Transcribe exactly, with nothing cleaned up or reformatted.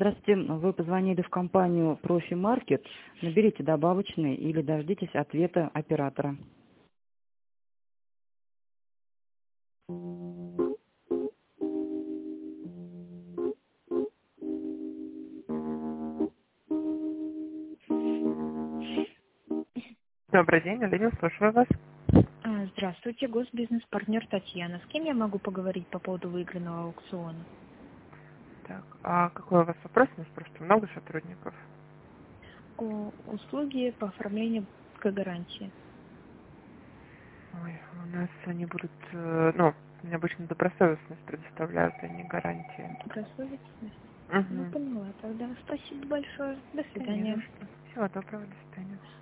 Здравствуйте, вы позвонили в компанию Профи Маркет. Наберите добавочный или дождитесь ответа оператора. Добрый день, Алина, слушаю вас. А, Здравствуйте, госбизнес-партнер Татьяна. С кем я могу поговорить по поводу выигранного аукциона? Так, а какой у вас вопрос? У нас просто много сотрудников. О услуги по оформлению гарантии. Ой, у нас они будут, э, ну, они обычно добросовестность предоставляют, а не гарантии. Добросовестность? Ну, Угу. поняла тогда. Спасибо большое. До Да не за свидания. что. Всего доброго, до свидания.